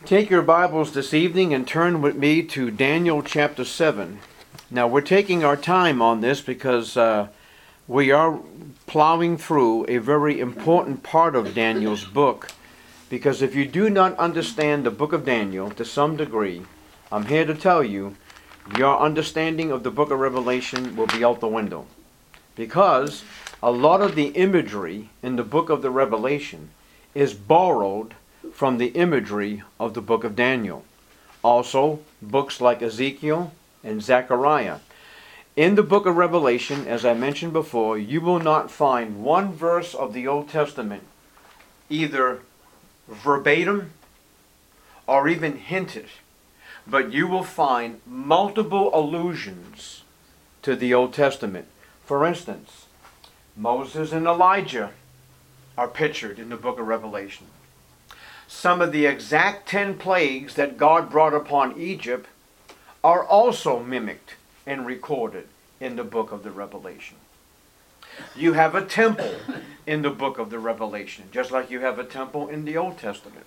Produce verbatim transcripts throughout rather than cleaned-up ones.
Take your Bibles this evening and turn with me to Daniel chapter seven. Now, we're taking our time on this because uh, we are plowing through a very important part of Daniel's book. Because if you do not understand the book of Daniel to some degree, I'm here to tell you, your understanding of the book of Revelation will be out the window. Because a lot of the imagery in the book of the Revelation is borrowed from the imagery of the book of Daniel. Also, books like Ezekiel and Zechariah. In the book of Revelation, as I mentioned before, you will not find one verse of the Old Testament either verbatim or even hinted, but you will find multiple allusions to the Old Testament. For instance, Moses and Elijah are pictured in the book of Revelation. Some of the exact ten plagues that God brought upon Egypt are also mimicked and recorded in the book of the Revelation. You have a temple in the book of the Revelation, just like you have a temple in the Old Testament.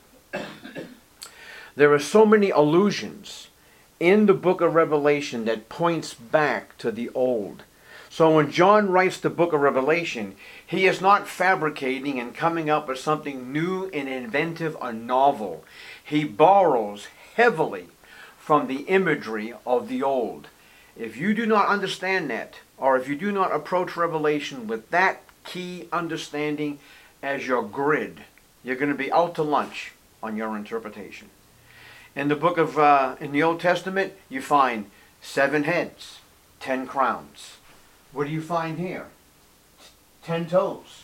There are so many allusions in the book of Revelation that points back to the Old. So when John writes the book of Revelation, he is not fabricating and coming up with something new and inventive or novel. He borrows heavily from the imagery of the old. If you do not understand that, or if you do not approach Revelation with that key understanding as your grid, you're going to be out to lunch on your interpretation. In the book of, uh, in the Old Testament, you find seven heads, ten crowns. What do you find here? Ten toes.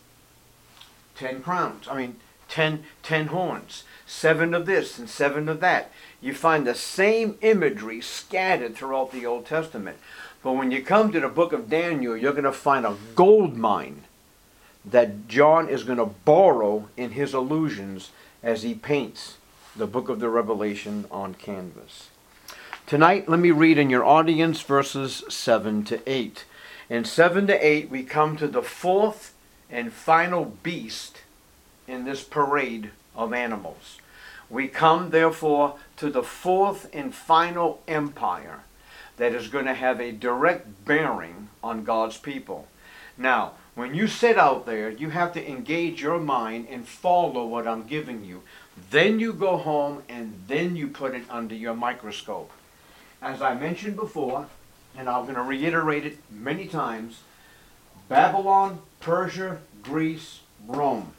Ten crowns. I mean, ten, ten horns. Seven of this and seven of that. You find the same imagery scattered throughout the Old Testament. But when you come to the book of Daniel, you're going to find a gold mine that John is going to borrow in his allusions as he paints the book of the Revelation on canvas. Tonight, let me read in your audience verses seven to eight. In seven to eight, we come to the fourth and final beast in this parade of animals. We come, therefore, to the fourth and final empire that is going to have a direct bearing on God's people. Now, when you sit out there, you have to engage your mind and follow what I'm giving you. Then you go home and then you put it under your microscope. As I mentioned before, and I'm going to reiterate it many times, Babylon, Persia, Greece, Rome.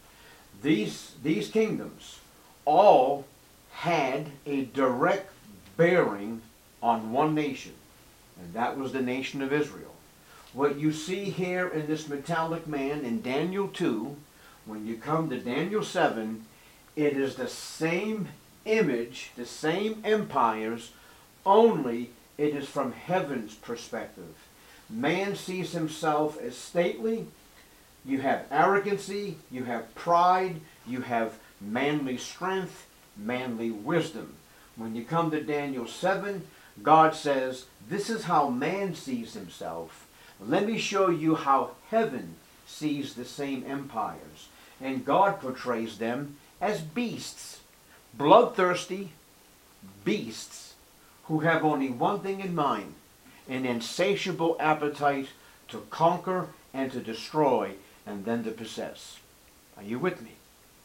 These, these kingdoms all had a direct bearing on one nation, and that was the nation of Israel. What you see here in this metallic man in Daniel two, when you come to Daniel seven, it is the same image, the same empires, only it is from heaven's perspective. Man sees himself as stately. You have arrogancy, you have pride, you have manly strength, manly wisdom. When you come to Daniel seven, God says, this is how man sees himself. Let me show you how heaven sees the same empires. And God portrays them as beasts, bloodthirsty beasts, who have only one thing in mind, an insatiable appetite to conquer and to destroy and then to possess. Are you with me?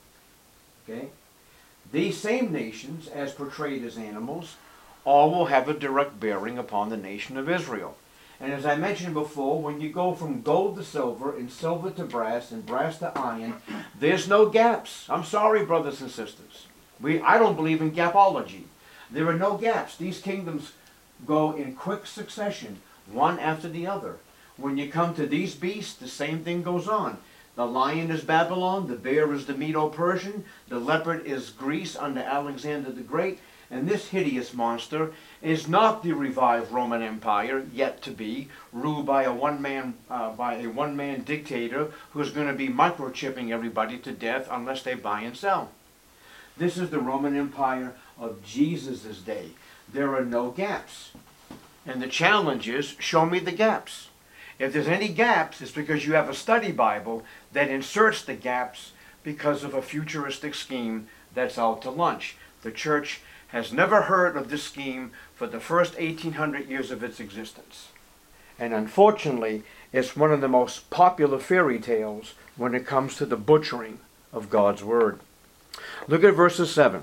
Okay? These same nations, as portrayed as animals, all will have a direct bearing upon the nation of Israel. And as I mentioned before, when you go from gold to silver and silver to brass and brass to iron, there's no gaps. I'm sorry, brothers and sisters. We, I don't believe in gapology. There are no gaps. These kingdoms go in quick succession, one after the other. When you come to these beasts, the same thing goes on. The lion is Babylon, the bear is the Medo-Persian, the leopard is Greece under Alexander the Great, and this hideous monster is not the revived Roman Empire, yet to be, ruled by a one-man uh, by a one-man dictator who's going to be microchipping everybody to death unless they buy and sell. This is the Roman Empire of Jesus' day. There are no gaps. And the challenge is, show me the gaps. If there's any gaps, it's because you have a study Bible that inserts the gaps because of a futuristic scheme that's out to lunch. The church has never heard of this scheme for the first eighteen hundred years of its existence. And unfortunately, it's one of the most popular fairy tales when it comes to the butchering of God's word. Look at verses seven.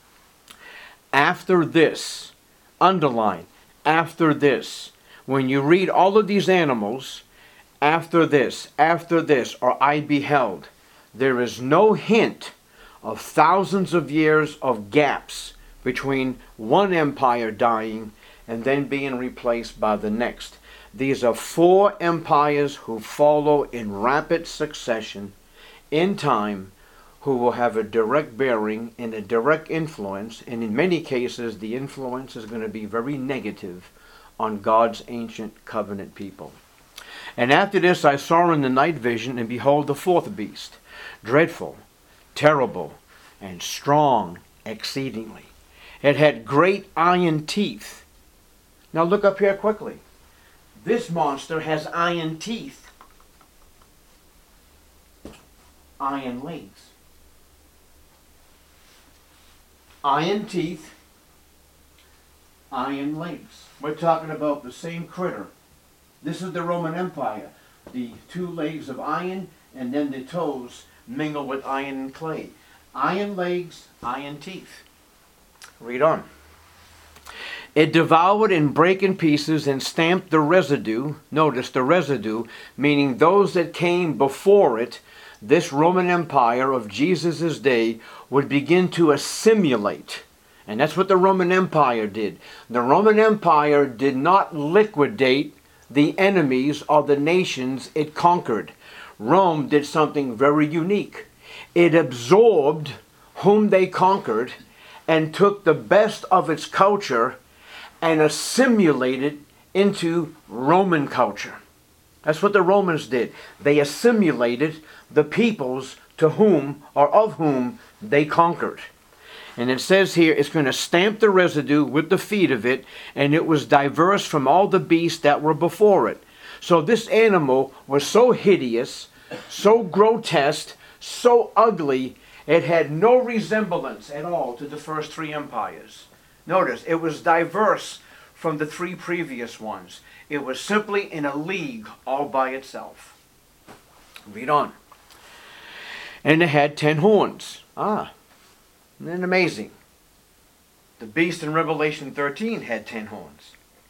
After this, underline, after this. When you read all of these animals, after this, after this, or I beheld, there is no hint of thousands of years of gaps between one empire dying and then being replaced by the next. These are four empires who follow in rapid succession in time, who will have a direct bearing and a direct influence, and in many cases the influence is going to be very negative on God's ancient covenant people. And after this I saw in the night vision, and behold, the fourth beast, dreadful, terrible, and strong exceedingly. It had great iron teeth. Now look up here quickly. This monster has iron teeth, iron legs. Iron teeth, iron legs. We're talking about the same critter. This is the Roman Empire. The two legs of iron, and then the toes mingle with iron and clay. Iron legs, iron teeth. Read on. It devoured and brake in pieces and stamped the residue. Notice the residue, meaning those that came before it. This Roman Empire of Jesus' day would begin to assimilate. And that's what the Roman Empire did. The Roman Empire did not liquidate the enemies of the nations it conquered. Rome did something very unique. It absorbed whom they conquered and took the best of its culture and assimilated into Roman culture. That's what the Romans did. They assimilated the peoples to whom or of whom they conquered. And it says here, it's going to stamp the residue with the feet of it, and it was diverse from all the beasts that were before it. So this animal was so hideous, so grotesque, so ugly, it had no resemblance at all to the first three empires. Notice, it was diverse from the three previous ones. It was simply in a league all by itself. Read on. And it had ten horns. Ah, isn't that amazing? The beast in Revelation thirteen had ten horns.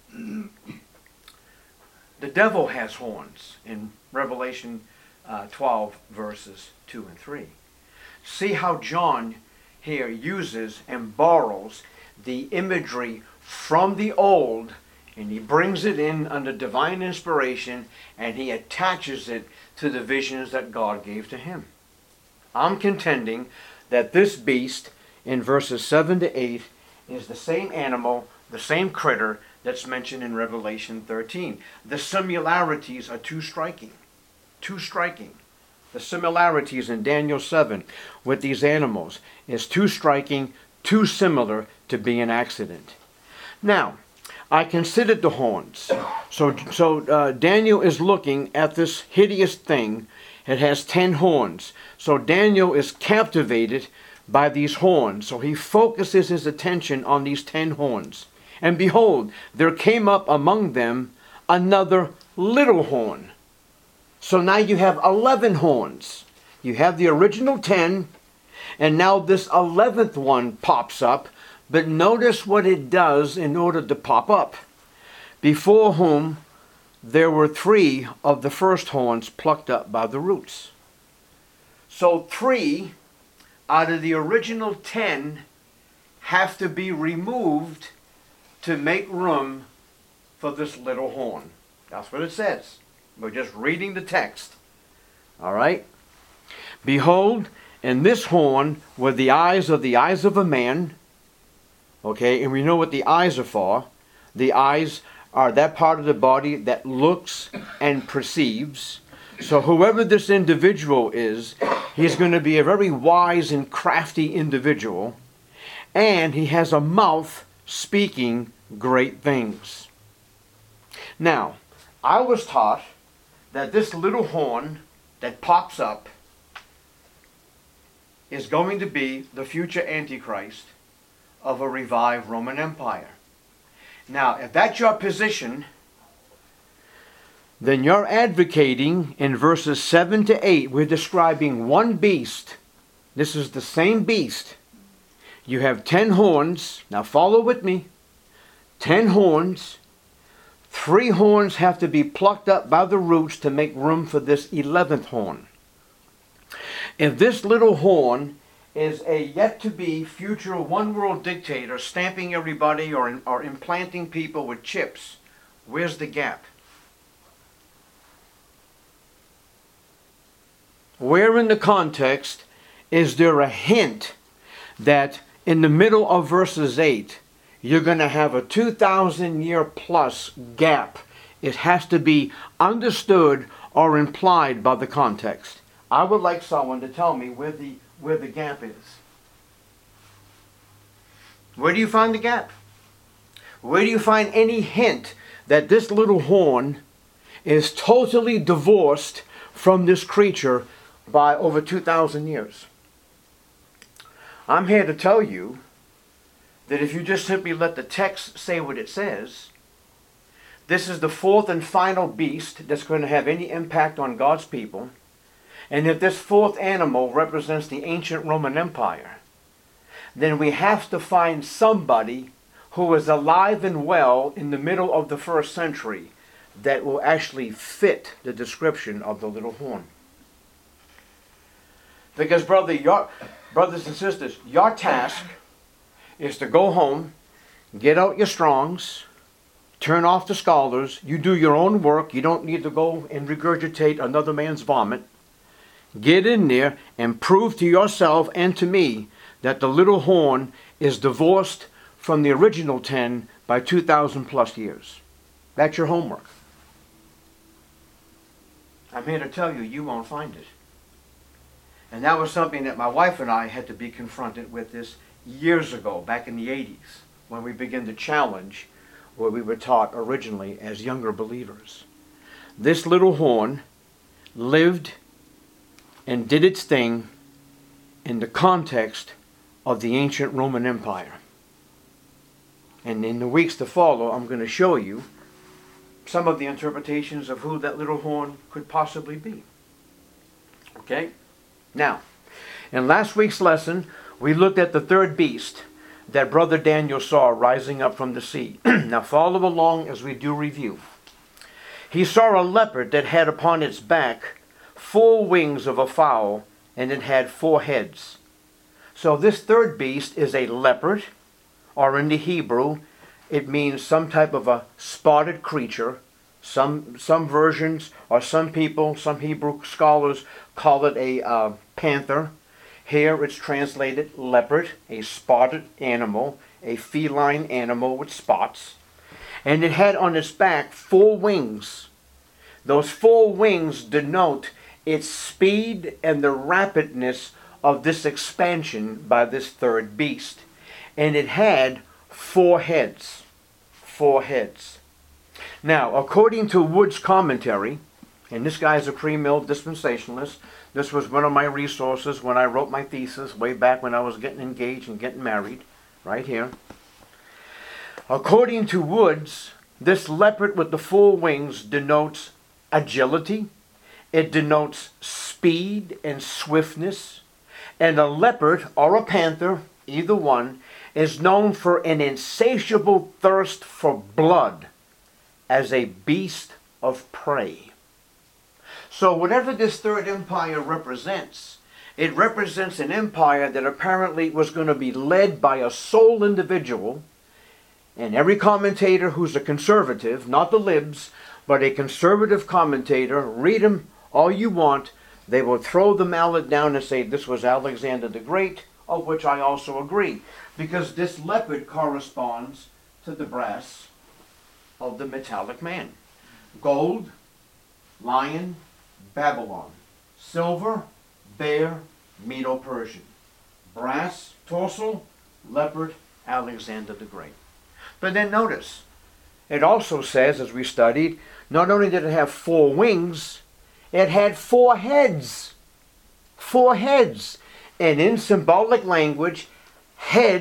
The devil has horns in Revelation uh, twelve, verses two and three. See how John here uses and borrows the imagery from the old, and he brings it in under divine inspiration, and he attaches it to the visions that God gave to him. I'm contending that this beast in verses seven to eight is the same animal, the same critter that's mentioned in Revelation thirteen. The similarities are too striking. Too striking. The similarities in Daniel seven with these animals is too striking, too similar to be an accident. Now, I considered the horns. So, so uh, Daniel is looking at this hideous thing. It has ten horns. So Daniel is captivated by these horns. So he focuses his attention on these ten horns. And behold, there came up among them another little horn. So now you have eleven horns. You have the original ten, and now this eleventh one pops up. But notice what it does in order to pop up. Before whom there were three of the first horns plucked up by the roots. So three out of the original ten have to be removed to make room for this little horn. That's what it says. We're just reading the text. All right? Behold, in this horn were the eyes of the eyes of a man. Okay, and we know what the eyes are for. The eyes are that part of the body that looks and perceives. So whoever this individual is, he's going to be a very wise and crafty individual. And he has a mouth speaking great things. Now, I was taught that this little horn that pops up is going to be the future Antichrist, of a revived Roman Empire. Now, if that's your position, then you're advocating in verses seven to eight, we're describing one beast. This is the same beast. You have ten horns. Now follow with me. Ten horns. Three horns have to be plucked up by the roots to make room for this eleventh horn. If this little horn is a yet-to-be future one-world dictator stamping everybody or, or implanting people with chips, where's the gap? Where in the context is there a hint that in the middle of verses eight, you're going to have a two thousand year plus gap? It has to be understood or implied by the context. I would like someone to tell me where the, where the gap is. Where do you find the gap? Where do you find any hint that this little horn is totally divorced from this creature by over two thousand years? I'm here to tell you that if you just simply let the text say what it says, this is the fourth and final beast that's going to have any impact on God's people. And if this fourth animal represents the ancient Roman Empire, then we have to find somebody who is alive and well in the middle of the first century that will actually fit the description of the little horn. Because brother, your, brothers and sisters, your task is to go home, get out your Strongs, turn off the scholars, you do your own work, you don't need to go and regurgitate another man's vomit. Get in there and prove to yourself and to me that the little horn is divorced from the original ten by two thousand plus years. That's your homework. I'm here to tell you, you won't find it. And that was something that my wife and I had to be confronted with this years ago, back in the eighties, when we began to challenge what we were taught originally as younger believers. This little horn lived and did its thing in the context of the ancient Roman Empire. And in the weeks to follow, I'm going to show you some of the interpretations of who that little horn could possibly be. Okay? Now, in last week's lesson, we looked at the third beast that Brother Daniel saw rising up from the sea. Now follow along as we do review. He saw a leopard that had upon its back four wings of a fowl, and it had four heads. So this third beast is a leopard, or in the Hebrew, it means some type of a spotted creature. Some, some versions, or some people, some Hebrew scholars call it a uh, panther. Here it's translated leopard, a spotted animal, a feline animal with spots. And it had on its back four wings. Those four wings denote its speed and the rapidness of this expansion by this third beast. And it had four heads. Four heads. Now, according to Wood's commentary, and this guy is a pre-mill dispensationalist, this was one of my resources when I wrote my thesis way back when I was getting engaged and getting married, right here. According to Woods, this leopard with the four wings denotes agility, it denotes speed and swiftness, and a leopard or a panther, either one, is known for an insatiable thirst for blood as a beast of prey. So whatever this third empire represents, it represents an empire that apparently was going to be led by a sole individual. And every commentator who's a conservative, not the libs, but a conservative commentator, read them all you want, they will throw the mallet down and say this was Alexander the Great, of which I also agree. Because this leopard corresponds to the brass of the metallic man. Gold, lion, Babylon. Silver, bear, Medo-Persian. Brass, torso, leopard, Alexander the Great. But then notice, it also says, as we studied, not only did it have four wings, it had four heads. Four heads. And in symbolic language, head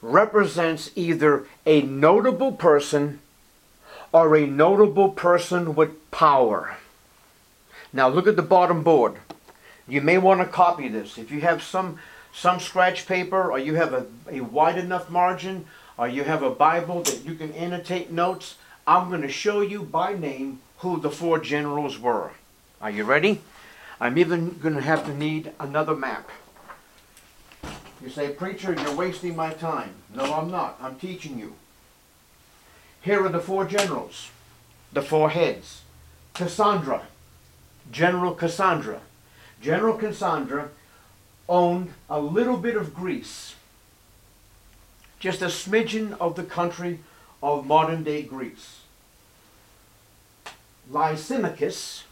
represents either a notable person or a notable person with power. Now look at the bottom board. You may want to copy this. If you have some some scratch paper, or you have a, a wide enough margin, or you have a Bible that you can annotate notes, I'm going to show you by name who the four generals were. Are you ready? I'm even going to have to need another map. You say, preacher, you're wasting my time. No, I'm not. I'm teaching you. Here are the four generals, the four heads. Cassandra, General Cassandra. General Cassandra owned a little bit of Greece, just a smidgen of the country of modern-day Greece. Lysimachus,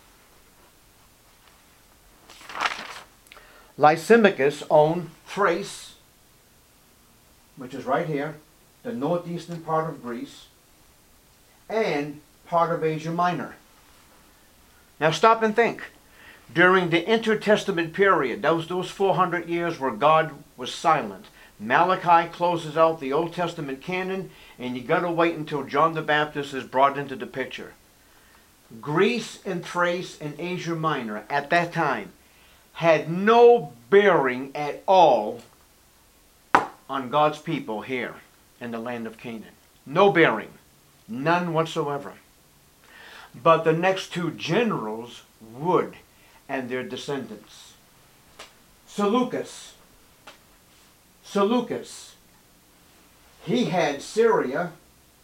Lysimachus owned Thrace, which is right here, the northeastern part of Greece, and part of Asia Minor. Now stop and think. During the intertestament period, those, those four hundred years where God was silent, Malachi closes out the Old Testament canon, and you got to wait until John the Baptist is brought into the picture. Greece and Thrace and Asia Minor at that time had no bearing at all on God's people here in the land of Canaan. No bearing. None whatsoever. But the next two generals would, and their descendants. Seleucus. Seleucus. He had Syria,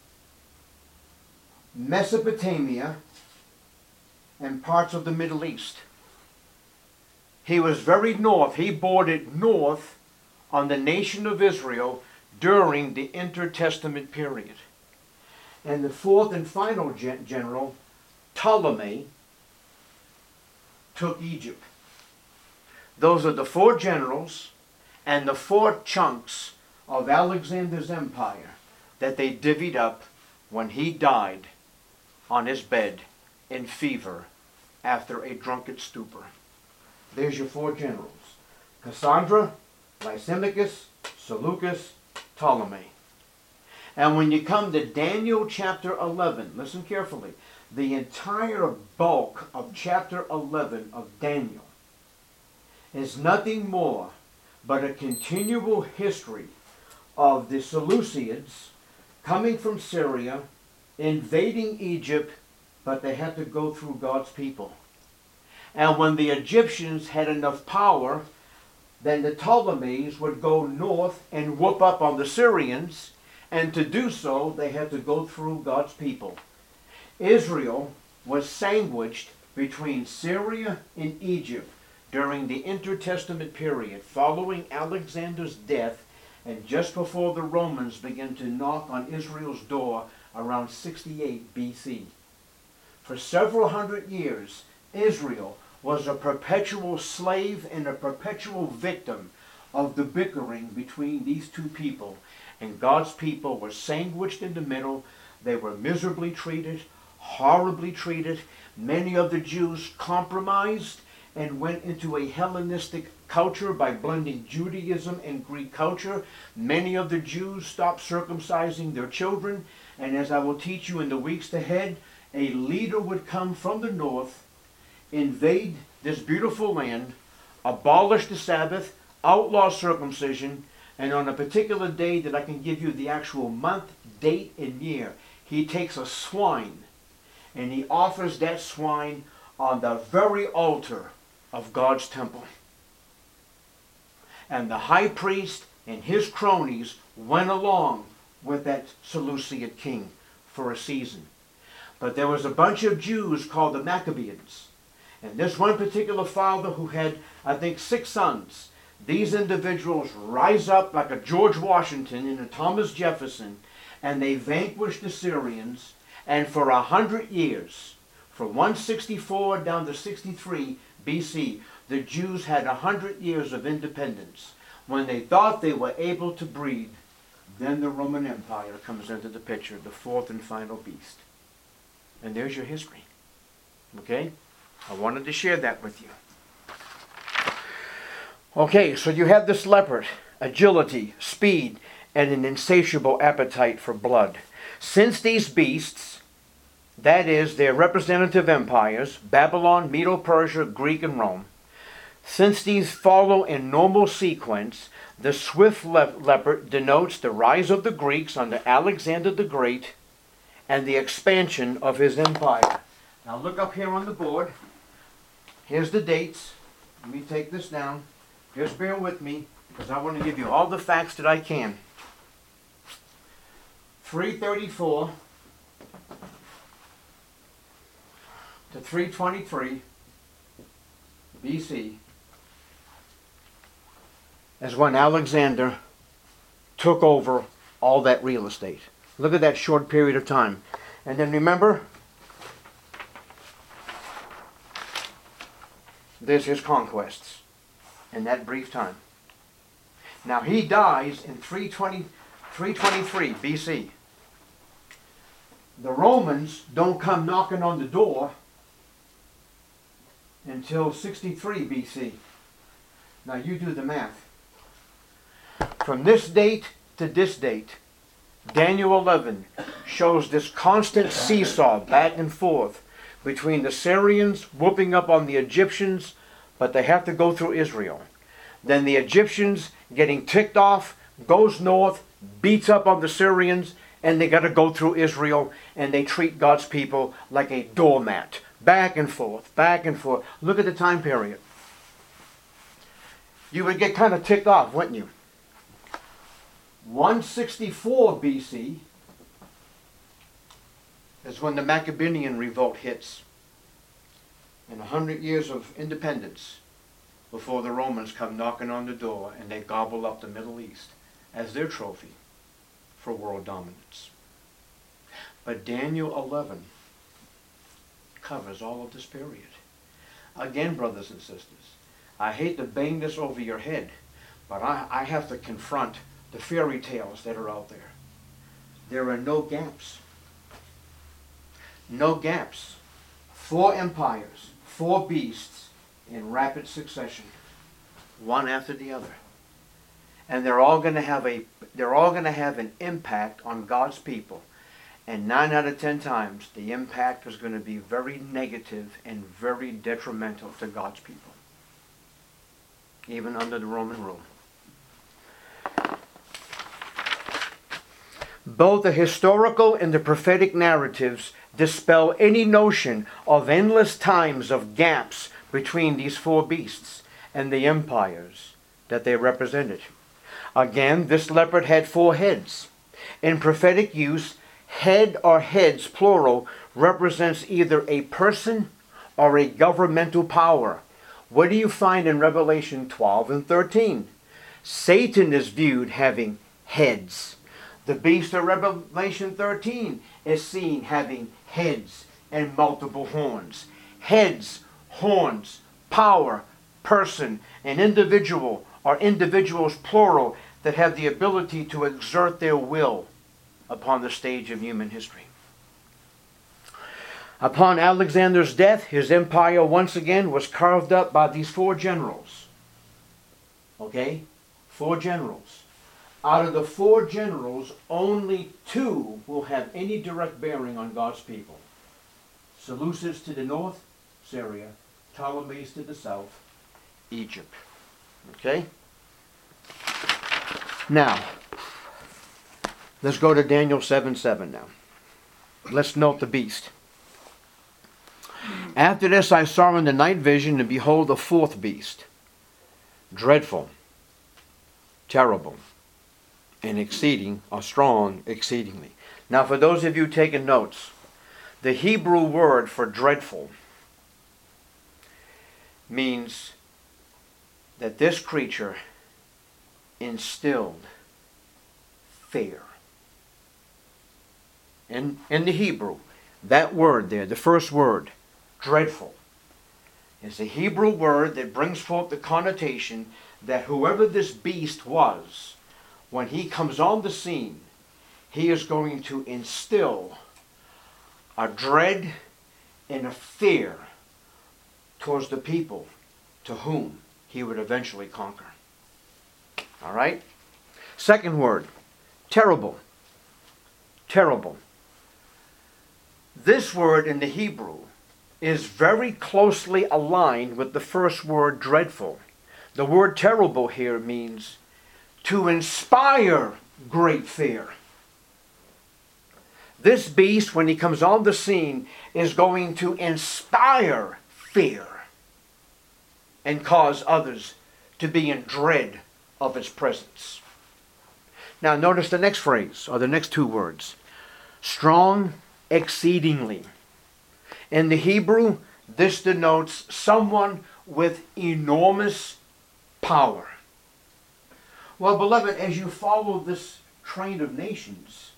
Mesopotamia, and parts of the Middle East. He was very north. He bordered north on the nation of Israel during the intertestament period. And the fourth and final gen general, Ptolemy, took Egypt. Those are the four generals and the four chunks of Alexander's empire that they divvied up when he died on his bed in fever after a drunken stupor. There's your four generals. Cassandra, Lysimachus, Seleucus, Ptolemy. And when you come to Daniel chapter eleven, listen carefully, the entire bulk of chapter eleven of Daniel is nothing more but a continual history of the Seleucids coming from Syria, invading Egypt, but they had to go through God's people. And when the Egyptians had enough power, then the Ptolemies would go north and whoop up on the Syrians, and to do so, they had to go through God's people. Israel was sandwiched between Syria and Egypt during the intertestament period following Alexander's death and just before the Romans began to knock on Israel's door around sixty-eight B C. For several hundred years, Israel was a perpetual slave and a perpetual victim of the bickering between these two people. And God's people were sandwiched in the middle. They were miserably treated, horribly treated. Many of the Jews compromised and went into a Hellenistic culture by blending Judaism and Greek culture. Many of the Jews stopped circumcising their children. And as I will teach you in the weeks ahead, a leader would come from the north, invade this beautiful land, abolish the Sabbath, outlaw circumcision, and on a particular day that I can give you the actual month, date, and year, he takes a swine and he offers that swine on the very altar of God's temple. And the high priest and his cronies went along with that Seleucid king for a season. But there was a bunch of Jews called the Maccabees. And this one particular father who had, I think, six sons, these individuals rise up like a George Washington and a Thomas Jefferson, and they vanquish the Syrians. And for a hundred years, from one sixty-four down to sixty-three B C, the Jews had a hundred years of independence. When they thought they were able to breed, then the Roman Empire comes into the picture, the fourth and final beast. And there's your history. Okay? I wanted to share that with you. Okay, so you have this leopard, agility, speed, and an insatiable appetite for blood. Since these beasts, that is, their representative empires, Babylon, Medo-Persia, Greek, and Rome, since these follow in normal sequence, the swift le- leopard denotes the rise of the Greeks under Alexander the Great and the expansion of his empire. Now look up here on the board. Here's the dates. Let me take this down. Just bear with me, because I want to give you all the facts that I can. three thirty-four to three twenty-three B C is when Alexander took over all that real estate. Look at that short period of time. And then remember, there's his conquests in that brief time. Now he dies in three twenty, three twenty-three B C. The Romans don't come knocking on the door until sixty-three B C. Now you do the math. From this date to this date, Daniel eleven shows this constant seesaw back and forth between the Syrians whooping up on the Egyptians, but they have to go through Israel. Then the Egyptians getting ticked off, goes north, beats up on the Syrians, and they got to go through Israel, and they treat God's people like a doormat. Back and forth, back and forth. Look at the time period. You would get kind of ticked off, wouldn't you? one sixty-four B C is when the Maccabean revolt hits. And a hundred years of independence before the Romans come knocking on the door and they gobble up the Middle East as their trophy for world dominance. But Daniel eleven covers all of this period. Again, brothers and sisters, I hate to bang this over your head, but I, I have to confront the fairy tales that are out there. There are no gaps. No gaps. Four empires, four beasts in rapid succession, one after the other. And they're all going to have a they're all going to have an impact on God's people. And nine out of ten times, the impact is going to be very negative and very detrimental to God's people, even under the Roman rule. Both the historical and the prophetic narratives dispel any notion of endless times of gaps between these four beasts and the empires that they represented. Again, this leopard had four heads. In prophetic use, head or heads, plural, represents either a person or a governmental power. What do you find in Revelation twelve and thirteen? Satan is viewed having heads. The beast of Revelation thirteen is seen having heads and multiple horns. Heads, horns, power, person, an individual, or individuals plural, that have the ability to exert their will upon the stage of human history. Upon Alexander's death, his empire once again was carved up by these four generals. Okay? Four generals. Out of the four generals, only two will have any direct bearing on God's people. Seleucus to the north, Syria. Ptolemies to the south, Egypt. Okay? Now, let's go to Daniel seven seven now. Let's note the beast. After this I saw in the night vision, and behold, a fourth beast, dreadful, terrible, and exceeding, or strong exceedingly. Now, for those of you taking notes, the Hebrew word for dreadful means that this creature instilled fear. In, in the Hebrew, that word there, the first word, dreadful, is a Hebrew word that brings forth the connotation that whoever this beast was, when he comes on the scene, he is going to instill a dread and a fear towards the people to whom he would eventually conquer. All right? Second word, terrible. Terrible. This word in the Hebrew is very closely aligned with the first word, dreadful. The word terrible here means to inspire great fear. This beast, when he comes on the scene, is going to inspire fear and cause others to be in dread of its presence. Now notice the next phrase, or the next two words. Strong exceedingly. In the Hebrew, this denotes someone with enormous power. Well, beloved, as you follow this train of nations,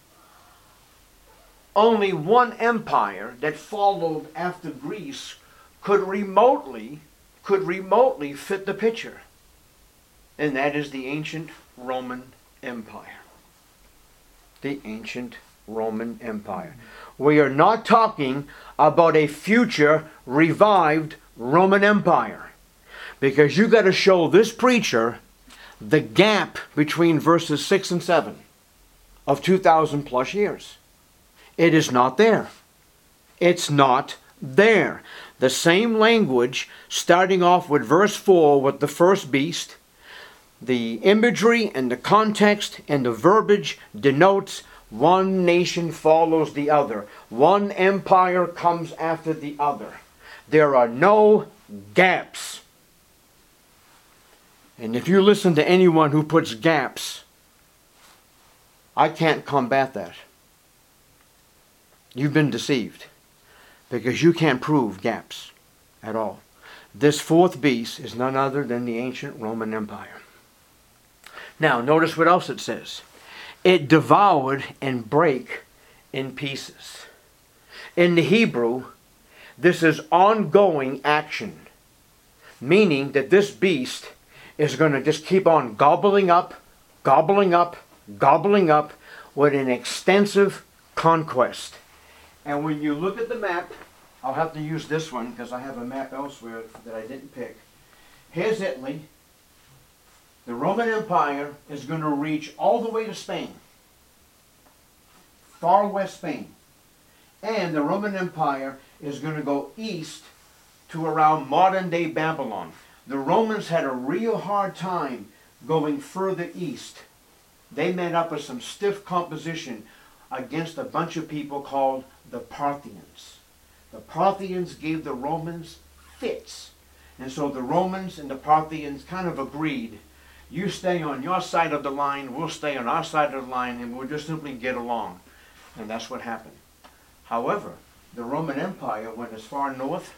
only one empire that followed after Greece could remotely, could remotely fit the picture. And that is the ancient Roman Empire. The ancient Roman Empire. We are not talking about a future revived Roman Empire, because you got to show this preacher the gap between verses six and seven of two thousand plus years. It is not there. It's not there. The same language, starting off with verse four with the first beast, the imagery and the context and the verbiage denotes one nation follows the other. One empire comes after the other. There are no gaps. And if you listen to anyone who puts gaps, I can't combat that. You've been deceived, because you can't prove gaps at all. This fourth beast is none other than the ancient Roman Empire. Now, notice what else it says. It devoured and brake in pieces. In the Hebrew, this is ongoing action, meaning that this beast is going to just keep on gobbling up, gobbling up, gobbling up with an extensive conquest. And when you look at the map, I'll have to use this one because I have a map elsewhere that I didn't pick. Here's Italy. The Roman Empire is going to reach all the way to Spain, far west Spain. And the Roman Empire is going to go east to around modern-day Babylon. The Romans had a real hard time going further east. They met up with some stiff composition against a bunch of people called the Parthians. The Parthians gave the Romans fits. And so the Romans and the Parthians kind of agreed, you stay on your side of the line, we'll stay on our side of the line, and we'll just simply get along. And that's what happened. However, the Roman Empire went as far north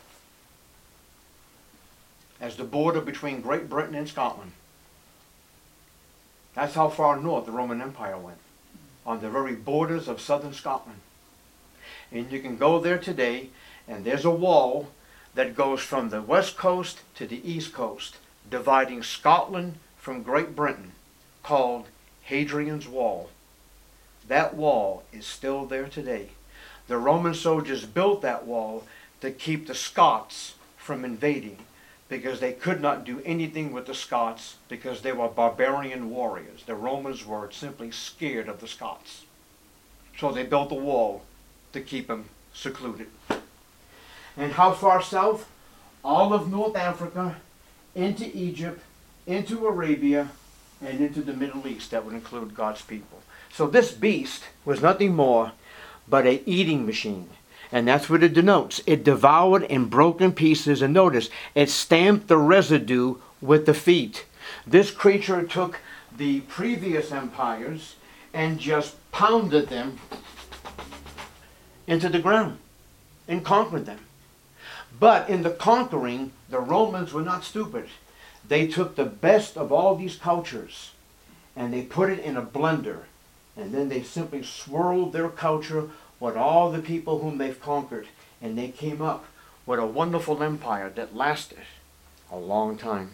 as the border between Great Britain and Scotland. That's how far north the Roman Empire went, on the very borders of southern Scotland. And you can go there today, and there's a wall that goes from the west coast to the east coast, dividing Scotland from Great Britain, called Hadrian's Wall. That wall is still there today. The Roman soldiers built that wall to keep the Scots from invading, because they could not do anything with the Scots because they were barbarian warriors. The Romans were simply scared of the Scots. So they built a wall to keep them secluded. And how far south? All of North Africa, into Egypt, into Arabia, and into the Middle East. That would include God's people. So this beast was nothing more but an eating machine. And that's what it denotes. It devoured and broke in pieces. And notice, it stamped the residue with the feet. This creature took the previous empires and just pounded them into the ground and conquered them. But in the conquering, the Romans were not stupid. They took the best of all these cultures and they put it in a blender. And then they simply swirled their culture with all the people whom they've conquered. And they came up with a wonderful empire that lasted a long time.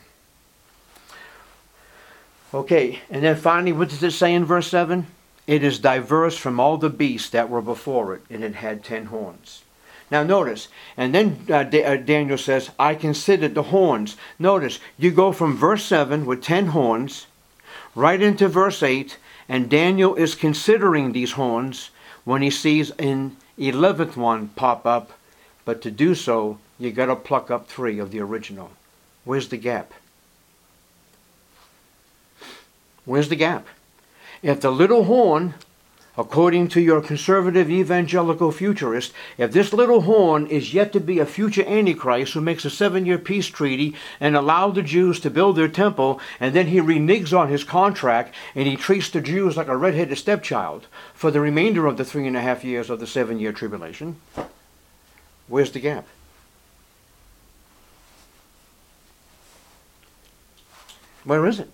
Okay, and then finally, what does it say in verse seven? It is diverse from all the beasts that were before it, and it had ten horns. Now notice, and then uh, D- uh, Daniel says, I considered the horns. Notice, you go from verse seven with ten horns, right into verse eight, And Daniel is considering these horns when he sees an eleventh one pop up, but to do so, you got to pluck up three of the original. Where's the gap? Where's the gap? If the little horn, according to your conservative evangelical futurist, if this little horn is yet to be a future Antichrist who makes a seven-year peace treaty and allow the Jews to build their temple, and then he reneges on his contract and he treats the Jews like a red-headed stepchild for the remainder of the three and a half years of the seven-year tribulation, where's the gap? Where is it?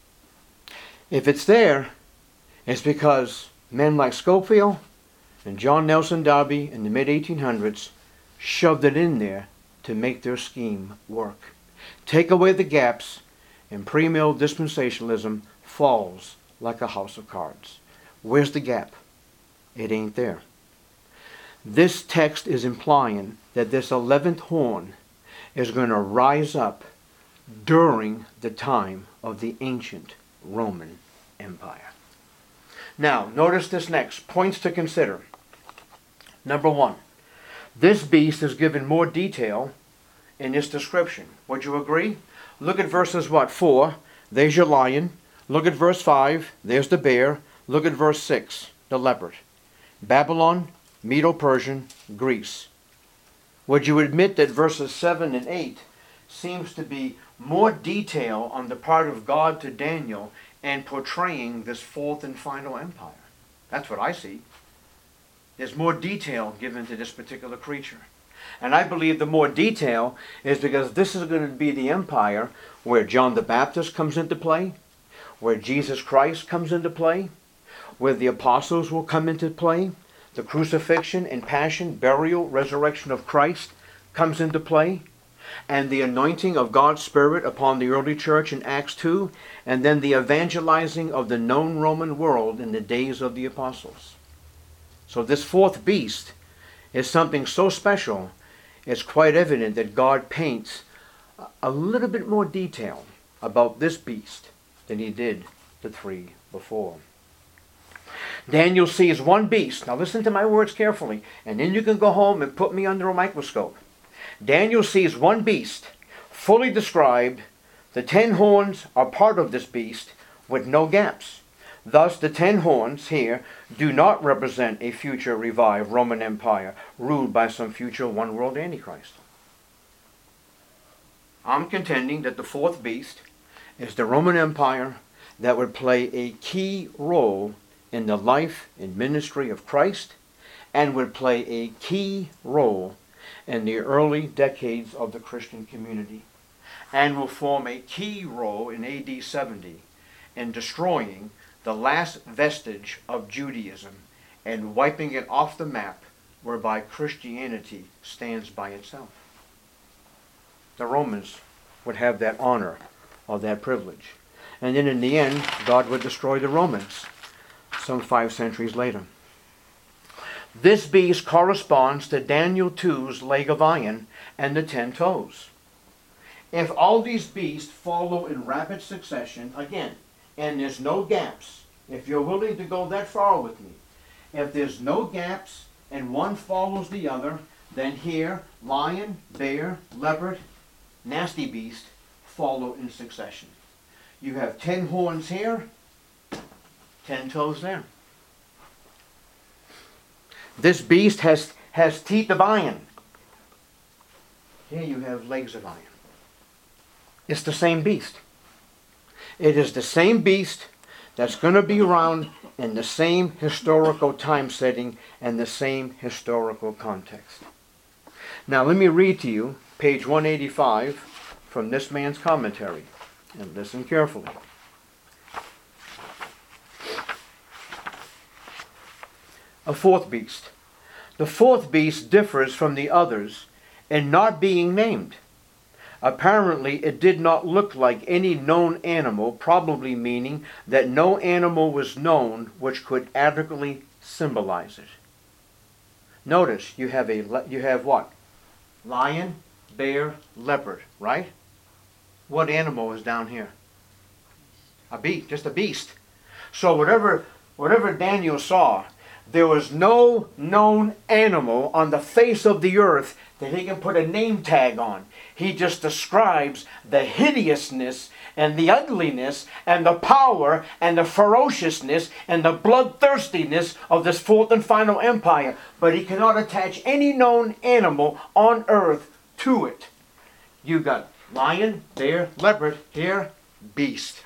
If it's there, it's because men like Scofield and John Nelson Darby in the mid eighteen hundreds shoved it in there to make their scheme work. Take away the gaps, and premill dispensationalism falls like a house of cards. Where's the gap? It ain't there. This text is implying that this eleventh horn is going to rise up during the time of the ancient Roman Empire. Now, notice this next. Points to consider. Number one, this beast is given more detail in its description. Would you agree? Look at verses what? four. There's your lion. Look at verse five. There's the bear. Look at verse six. The leopard. Babylon, Medo-Persian, Greece. Would you admit that verses seven and eight seems to be more detail on the part of God to Daniel and portraying this fourth and final empire? That's what I see. There's more detail given to this particular creature. And I believe the more detail is because this is going to be the empire where John the Baptist comes into play, where Jesus Christ comes into play, where the apostles will come into play, the crucifixion and passion, burial, resurrection of Christ comes into play, and the anointing of God's Spirit upon the early church in Acts two, and then the evangelizing of the known Roman world in the days of the apostles. So this fourth beast is something so special, it's quite evident that God paints a little bit more detail about this beast than he did the three before. Daniel sees one beast. Now listen to my words carefully, and then you can go home and put me under a microscope. Daniel sees one beast, fully described. The ten horns are part of this beast with no gaps. Thus the ten horns here do not represent a future revived Roman Empire ruled by some future one-world Antichrist. I'm contending that the fourth beast is the Roman Empire that would play a key role in the life and ministry of Christ, and would play a key role in the early decades of the Christian community, and will form a key role in A D seventy in destroying the last vestige of Judaism and wiping it off the map, whereby Christianity stands by itself. The Romans would have that honor or that privilege. And then in the end, God would destroy the Romans some five centuries later. This beast corresponds to Daniel two's leg of iron and the ten toes. If all these beasts follow in rapid succession, again, and there's no gaps, if you're willing to go that far with me, if there's no gaps and one follows the other, then here, lion, bear, leopard, nasty beast follow in succession. You have ten horns here, ten toes there. This beast has, has teeth of iron. Here you have legs of iron. It's the same beast. It is the same beast that's going to be around in the same historical time setting and the same historical context. Now let me read to you page one eighty-five from this man's commentary, and listen carefully. A fourth beast. The fourth beast differs from the others in not being named. Apparently, it did not look like any known animal, probably meaning that no animal was known which could adequately symbolize it. Notice, you have a you have what? Lion, bear, leopard, right? What animal is down here? A beast, just a beast. So whatever, whatever Daniel saw, there was no known animal on the face of the earth that he can put a name tag on. He just describes the hideousness and the ugliness and the power and the ferociousness and the bloodthirstiness of this fourth and final empire. But he cannot attach any known animal on earth to it. You got lion, bear, leopard, here, beast.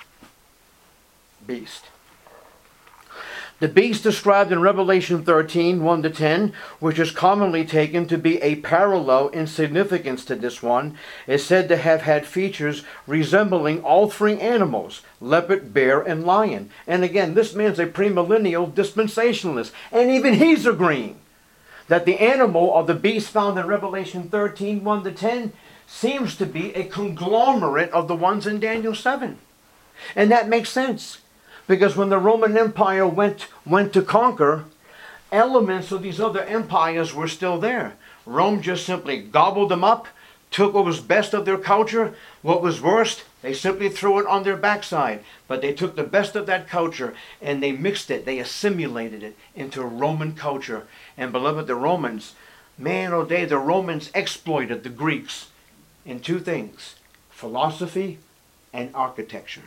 Beast. The beast described in Revelation thirteen, one to ten, which is commonly taken to be a parallel in significance to this one, is said to have had features resembling all three animals, leopard, bear, and lion. And again, this man's a premillennial dispensationalist, and even he's agreeing that the animal or the beast found in Revelation thirteen, one to ten seems to be a conglomerate of the ones in Daniel seven. And that makes sense. Because when the Roman Empire went, went to conquer, elements of these other empires were still there. Rome just simply gobbled them up, took what was best of their culture. What was worst, they simply threw it on their backside. But they took the best of that culture and they mixed it, they assimilated it into Roman culture. And beloved, the Romans, man oh day, the Romans exploited the Greeks in two things: philosophy and architecture.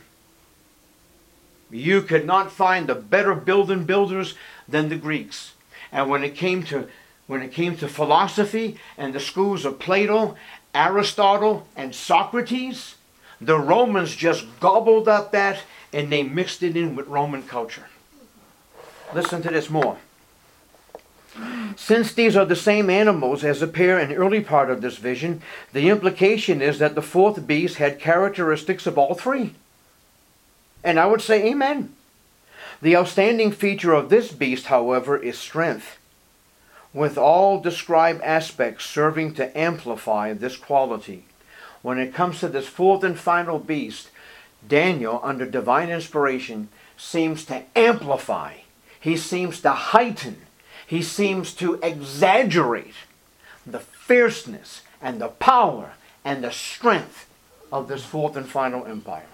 You could not find a better building builders than the Greeks. And when it came to when it came to philosophy and the schools of Plato, Aristotle, and Socrates, the Romans just gobbled up that and they mixed it in with Roman culture. Listen to this more. Since these are the same animals as appear in the early part of this vision, the implication is that the fourth beast had characteristics of all three. And I would say amen. The outstanding feature of this beast, however, is strength, with all described aspects serving to amplify this quality. When it comes to this fourth and final beast, Daniel, under divine inspiration, seems to amplify. He seems to heighten. He seems to exaggerate the fierceness and the power and the strength of this fourth and final empire.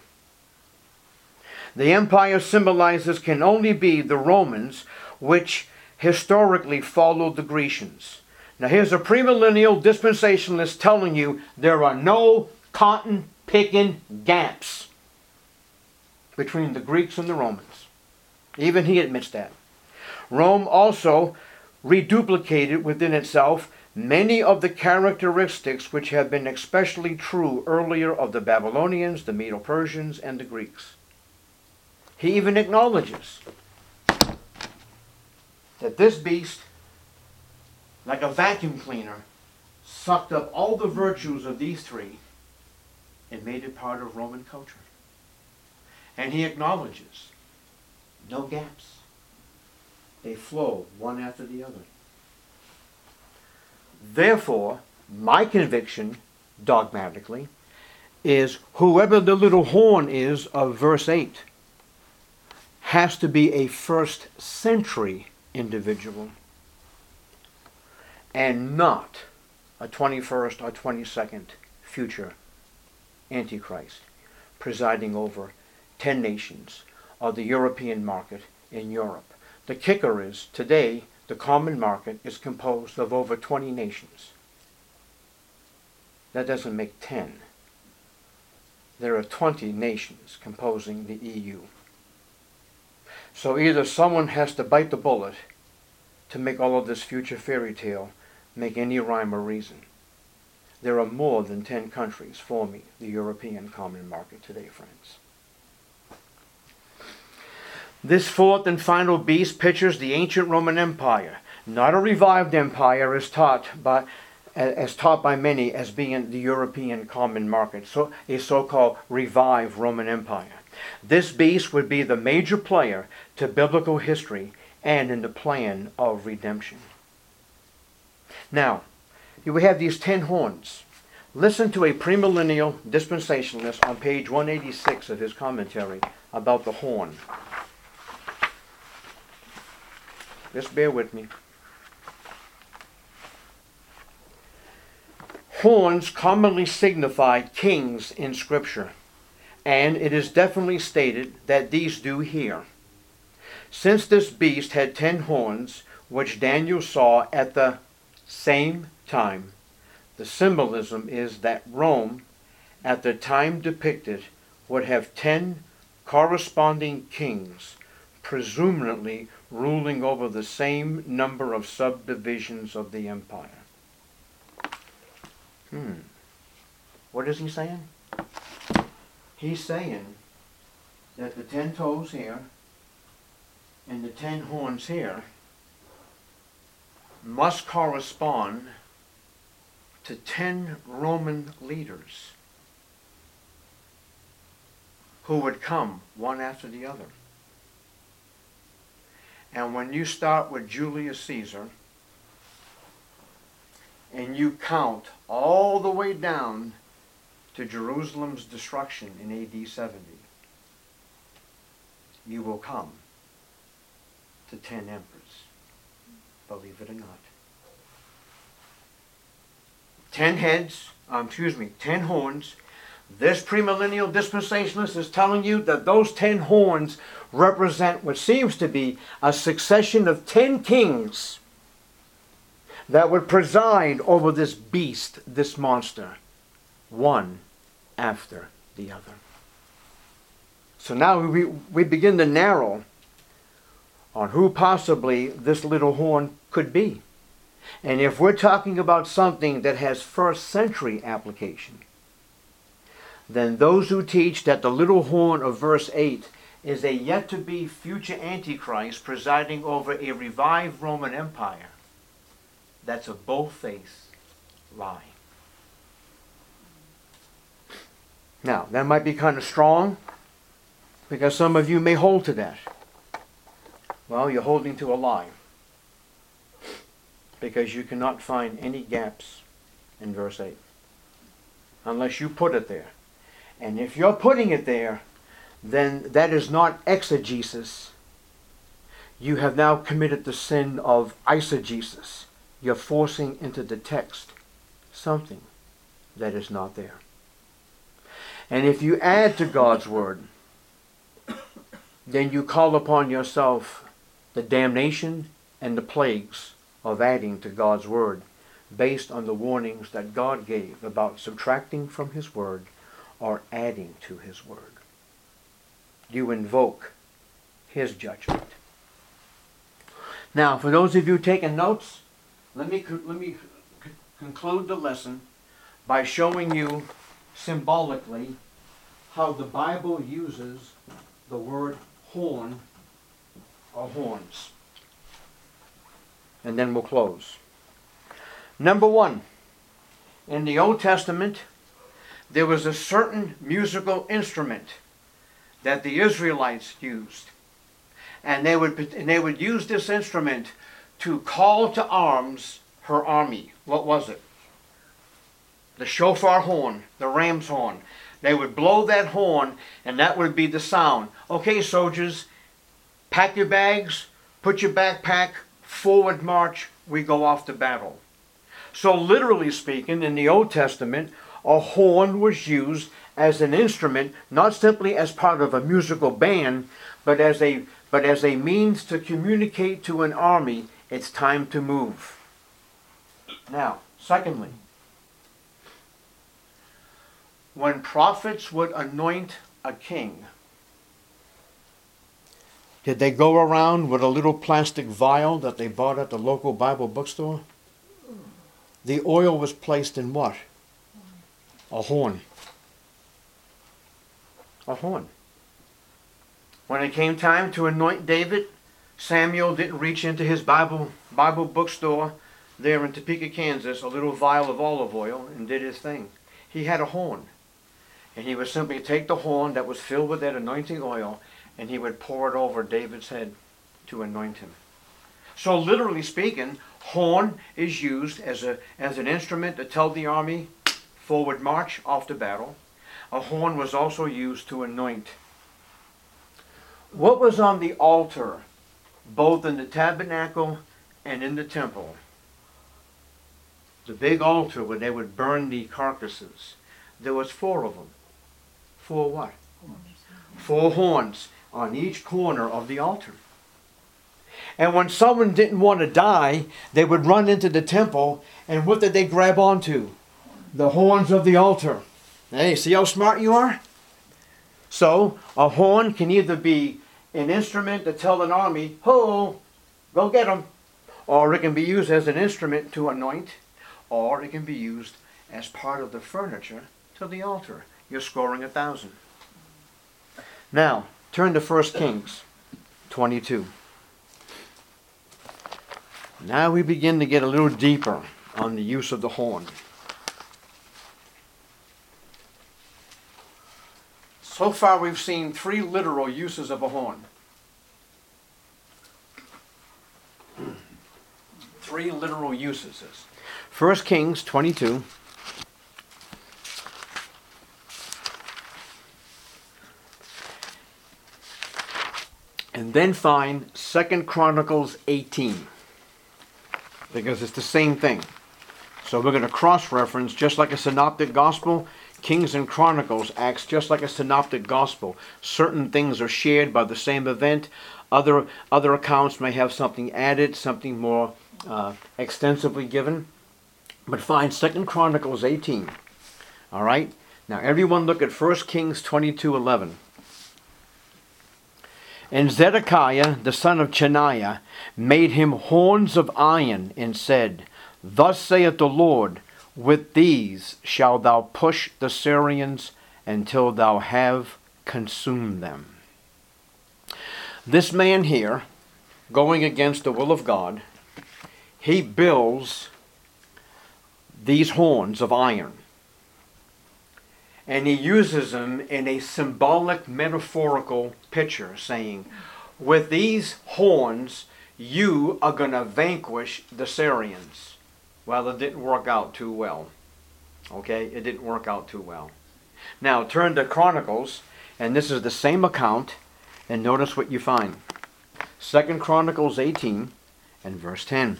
The empire symbolizes can only be the Romans, which historically followed the Grecians. Now here's a premillennial dispensationalist telling you there are no cotton-picking gaps between the Greeks and the Romans. Even he admits that. Rome also reduplicated within itself many of the characteristics which have been especially true earlier of the Babylonians, the Medo-Persians, and the Greeks. He even acknowledges that this beast, like a vacuum cleaner, sucked up all the virtues of these three and made it part of Roman culture. And he acknowledges no gaps. They flow one after the other. Therefore, my conviction, dogmatically, is whoever the little horn is of verse eight has to be a first century individual and not a twenty-first or twenty-second future Antichrist presiding over ten nations or the European market in Europe. The kicker is, today, the common market is composed of over twenty nations. That doesn't make ten. There are twenty nations composing the E U. So either someone has to bite the bullet to make all of this future fairy tale make any rhyme or reason. There are more than ten countries forming the European common market today, friends. This fourth and final beast pictures the ancient Roman Empire, not a revived empire as taught by, as taught by many as being the European common market, so a so-called revived Roman Empire. This beast would be the major player to biblical history and in the plan of redemption. Now, we have these ten horns. Listen to a premillennial dispensationalist on page one eighty-six of his commentary about the horn. Just bear with me. Horns commonly signify kings in Scripture, and it is definitely stated that these do here. Since this beast had ten horns, which Daniel saw at the same time, the symbolism is that Rome, at the time depicted, would have ten corresponding kings, presumably ruling over the same number of subdivisions of the empire. Hmm. What is he saying? He's saying that the ten toes here and the ten horns here must correspond to ten Roman leaders who would come one after the other. And when you start with Julius Caesar and you count all the way down to Jerusalem's destruction in A D seventy, you will come to ten emperors, believe it or not. Ten heads, um, excuse me, ten horns. This premillennial dispensationalist is telling you that those ten horns represent what seems to be a succession of ten kings that would preside over this beast, this monster, one after the other. So now we, we begin to narrow on who possibly this little horn could be. And if we're talking about something that has first century application, then those who teach that the little horn of verse eight is a yet-to-be future Antichrist presiding over a revived Roman Empire, that's a bold-faced lie. Now, that might be kind of strong, because some of you may hold to that. Well, you're holding to a lie, because you cannot find any gaps in verse eight, unless you put it there. And if you're putting it there, then that is not exegesis. You have now committed the sin of eisegesis. You're forcing into the text something that is not there. And if you add to God's word, then you call upon yourself the damnation and the plagues of adding to God's word based on the warnings that God gave about subtracting from his word or adding to his word. You invoke his judgment. Now, for those of you taking notes, let me, let me conclude the lesson by showing you symbolically how the Bible uses the word horn or horns. And then we'll close. Number one, in the Old Testament, there was a certain musical instrument that the Israelites used. And they would, and they would use this instrument to call to arms her army. What was it? The shofar horn, the ram's horn. They would blow that horn, and that would be the sound. Okay, soldiers, pack your bags, put your backpack, forward march, we go off to battle. So literally speaking, in the Old Testament, a horn was used as an instrument, not simply as part of a musical band, but as a, but as a means to communicate to an army, it's time to move. Now, secondly, when prophets would anoint a king, did they go around with a little plastic vial that they bought at the local Bible bookstore? The oil was placed in what? A horn. A horn. When it came time to anoint David, Samuel didn't reach into his Bible Bible bookstore there in Topeka, Kansas, a little vial of olive oil, and did his thing. He had a horn. And he would simply take the horn that was filled with that anointing oil, and he would pour it over David's head to anoint him. So literally speaking, horn is used as a as an instrument to tell the army, forward march, off to battle. A horn was also used to anoint. What was on the altar, both in the tabernacle and in the temple? The big altar where they would burn the carcasses. There was four of them. Four what? Horns. Four horns on each corner of the altar. And when someone didn't want to die, they would run into the temple, and what did they grab onto? The horns of the altar. Hey, see how smart you are? So, a horn can either be an instrument to tell an army, ho, go get them. Or it can be used as an instrument to anoint. Or it can be used as part of the furniture to the altar. You're scoring a thousand. Now, turn to First Kings twenty-two. Now we begin to get a little deeper on the use of the horn. So far we've seen three literal uses of a horn. Three literal uses. First Kings twenty-two. And then find Second Chronicles eighteen. Because it's the same thing. So we're going to cross-reference, just like a synoptic gospel. Kings and Chronicles acts just like a synoptic gospel. Certain things are shared by the same event. Other other accounts may have something added, something more uh, extensively given. But find Second Chronicles eighteen. All right? Now everyone look at First Kings twenty-two eleven. And Zedekiah, the son of Chenaanah, made him horns of iron, and said, Thus saith the Lord, with these shalt thou push the Syrians until thou have consumed them. This man here, going against the will of God, he builds these horns of iron. And he uses them in a symbolic, metaphorical picture, saying, with these horns, you are going to vanquish the Syrians. Well, it didn't work out too well. Okay, it didn't work out too well. Now, turn to Chronicles, and this is the same account, and notice what you find. Second Chronicles eighteen and verse ten.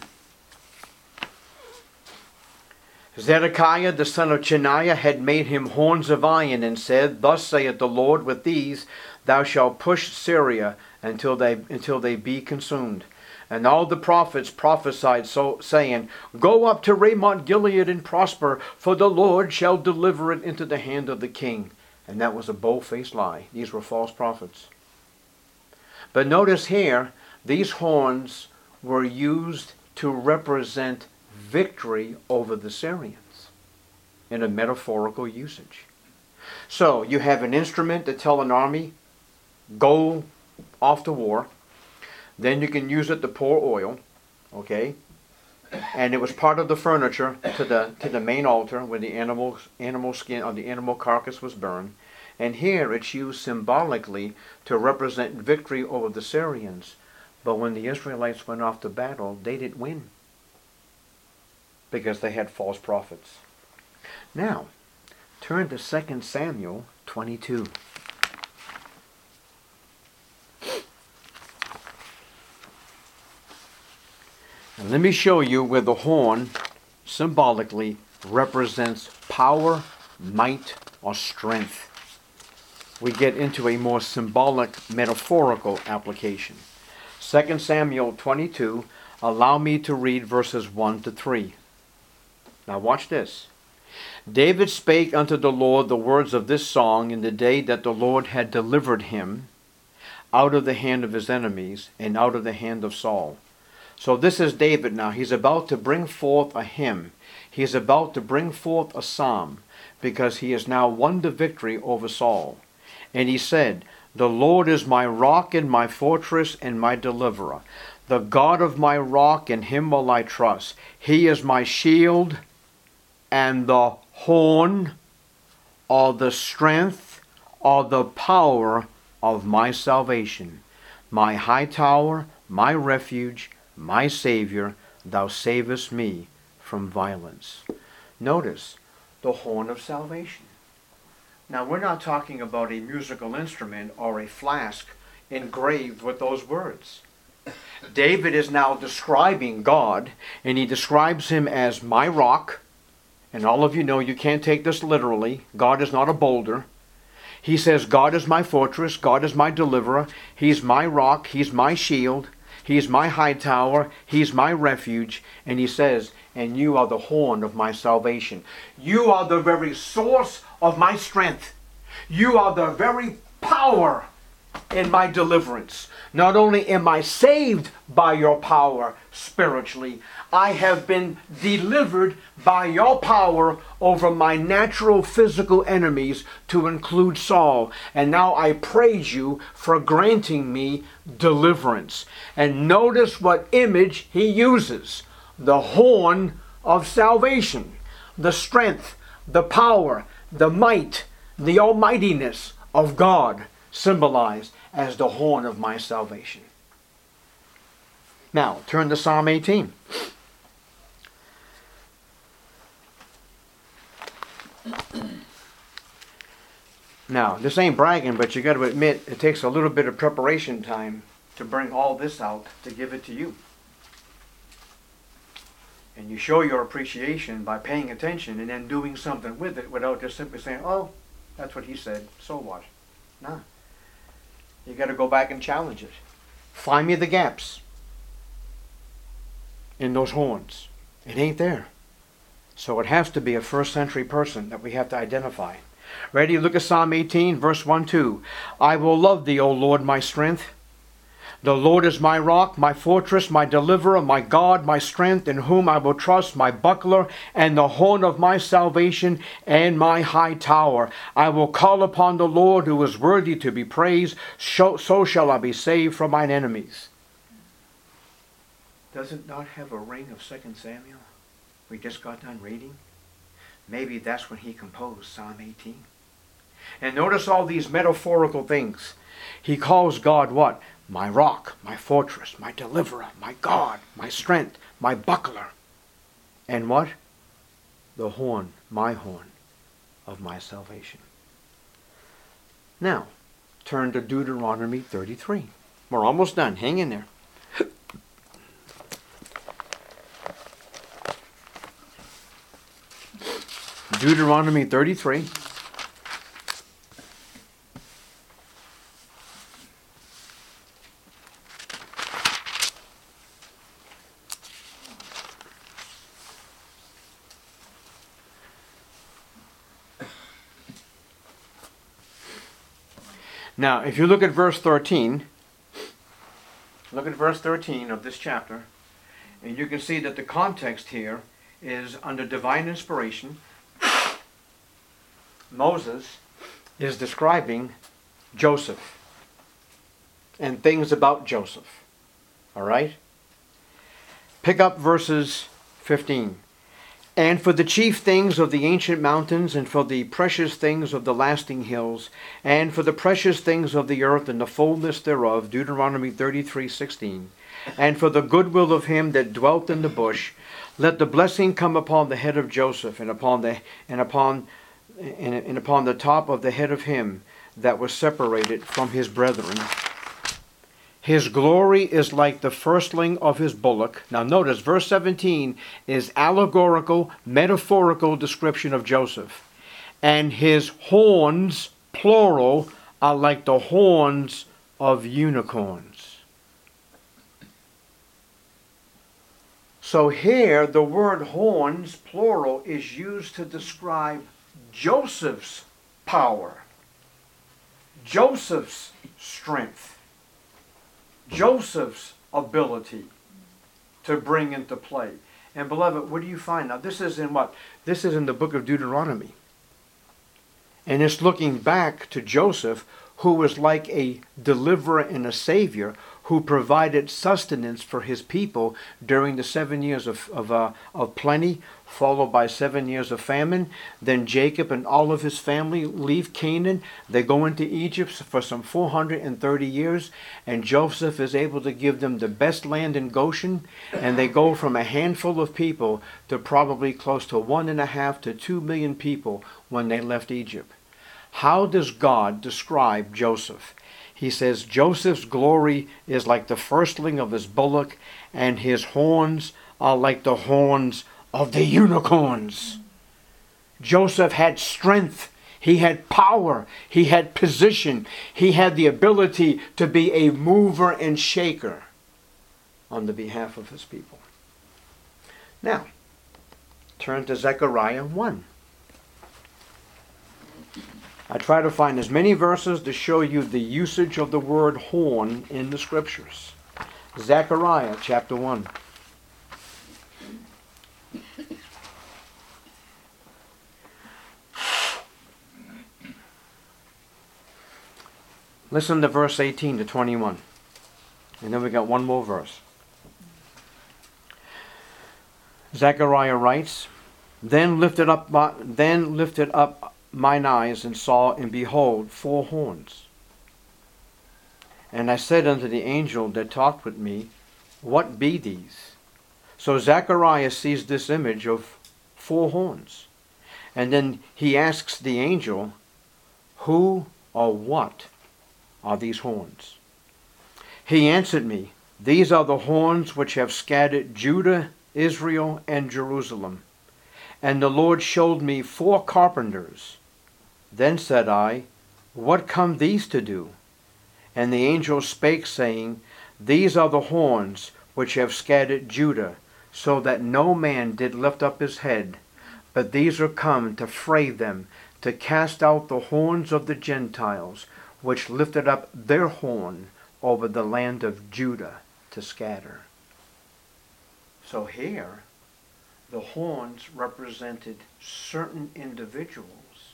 Zedekiah the son of Chenaanah had made him horns of iron, and said, Thus saith the Lord, with these thou shalt push Syria until they until they be consumed. And all the prophets prophesied, so saying, Go up to Ramoth Gilead and prosper, for the Lord shall deliver it into the hand of the king. And that was a bold-faced lie. These were false prophets. But notice here, these horns were used to represent victory over the Syrians in a metaphorical usage. So you have an instrument to tell an army, go off to war. Then you can use it to pour oil, okay? And it was part of the furniture to the to the main altar where the animal animal skin or the animal carcass was burned. And here it's used symbolically to represent victory over the Syrians. But when the Israelites went off to battle, they didn't win, because they had false prophets. Now, turn to Second Samuel twenty-two. And let me show you where the horn symbolically represents power, might, or strength. We get into a more symbolic, metaphorical application. Second Samuel twenty-two, allow me to read verses one to three. Now watch this. David spake unto the Lord the words of this song in the day that the Lord had delivered him out of the hand of his enemies and out of the hand of Saul. So this is David now. He's about to bring forth a hymn. He's about to bring forth a psalm, because he has now won the victory over Saul. And he said, The Lord is my rock and my fortress and my deliverer. The God of my rock, in him will I trust. He is my shield and the horn, or the strength, or the power of my salvation. My high tower, my refuge, my Savior, thou savest me from violence. Notice, the horn of salvation. Now, we're not talking about a musical instrument or a flask engraved with those words. David is now describing God, and he describes him as my rock. And all of you know you can't take this literally. God is not a boulder. He says, God is my fortress. God is my deliverer. He's my rock. He's my shield. He's my high tower. He's my refuge. And he says, and you are the horn of my salvation. You are the very source of my strength. You are the very power in my deliverance. Not only am I saved by your power spiritually, I have been delivered by your power over my natural physical enemies, to include Saul. And now I praise you for granting me deliverance. And notice what image he uses. The horn of salvation. The strength, the power, the might, the almightiness of God, symbolized as the horn of my salvation. Now, turn to Psalm eighteen. Now, this ain't bragging, but you got to admit it takes a little bit of preparation time to bring all this out, to give it to you. And you show your appreciation by paying attention and then doing something with it without just simply saying, oh, that's what he said, so what? Nah. You got to go back and challenge it. Find me the gaps in those horns. It ain't there. So it has to be a first century person that we have to identify. Ready? Look at Psalm eighteen, verse one, two. I will love thee, O Lord, my strength. The Lord is my rock, my fortress, my deliverer, my God, my strength, in whom I will trust, my buckler, and the horn of my salvation, and my high tower. I will call upon the Lord, who is worthy to be praised. So, so shall I be saved from mine enemies. Does it not have a ring of Second Samuel? We just got done reading. Maybe that's when he composed Psalm eighteen. And notice all these metaphorical things. He calls God what? My rock, my fortress, my deliverer, my God, my strength, my buckler. And what? The horn, my horn of my salvation. Now, turn to Deuteronomy thirty-three. We're almost done. Hang in there. Deuteronomy thirty-three. Now, if you look at verse thirteen, look at verse thirteen of this chapter, and you can see that the context here is under divine inspiration. Moses is describing Joseph and things about Joseph. All right? Pick up verses fifteen. And for the chief things of the ancient mountains, and for the precious things of the lasting hills, and for the precious things of the earth and the fullness thereof, Deuteronomy thirty-three sixteen, and for the goodwill of him that dwelt in the bush, let the blessing come upon the head of Joseph, and upon the and upon and, and upon the top of the head of him that was separated from his brethren. His glory is like the firstling of his bullock. Now notice, verse seventeen is allegorical, metaphorical description of Joseph. And his horns, plural, are like the horns of unicorns. So here, the word horns, plural, is used to describe Joseph's power, Joseph's strength, Joseph's ability to bring into play. And beloved, what do you find? Now this is in what? This is in the book of Deuteronomy. And it's looking back to Joseph, who was like a deliverer and a savior, who provided sustenance for his people during the seven years of, of, uh, of plenty, followed by seven years of famine. Then Jacob and all of his family leave Canaan. They go into Egypt for some four hundred thirty years, and Joseph is able to give them the best land in Goshen, and they go from a handful of people to probably close to one and a half to two million people when they left Egypt. How does God describe Joseph? He says, Joseph's glory is like the firstling of his bullock, and his horns are like the horns of the unicorns. Joseph had strength. He had power. He had position. He had the ability to be a mover and shaker. on the behalf of his people. Now, turn to Zechariah one. I try to find as many verses to show you the usage of the word horn in the scriptures. Zechariah chapter one. Listen to verse eighteen to twenty-one. And then we got one more verse. Zechariah writes, Then lifted up my, then lifted up mine eyes and saw, and behold, four horns. And I said unto the angel that talked with me, What be these? So Zechariah sees this image of four horns. And then he asks the angel, Who or what are these horns? He answered me, These are the horns which have scattered Judah, Israel, and Jerusalem. And the Lord showed me four carpenters. Then said I, What come these to do? And the angel spake, saying, These are the horns which have scattered Judah, so that no man did lift up his head. But these are come to fray them, to cast out the horns of the Gentiles, which lifted up their horn over the land of Judah to scatter. So here, the horns represented certain individuals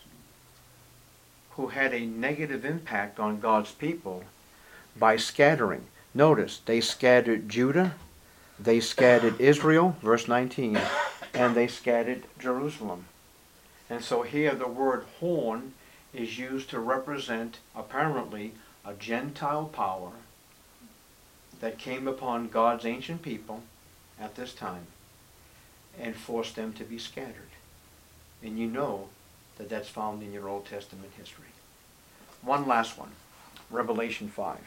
who had a negative impact on God's people by scattering. Notice, they scattered Judah, they scattered Israel, verse nineteen, and they scattered Jerusalem. And so here the word horn is used to represent, apparently, a Gentile power that came upon God's ancient people at this time and forced them to be scattered. And you know that that's found in your Old Testament history. One last one, Revelation five.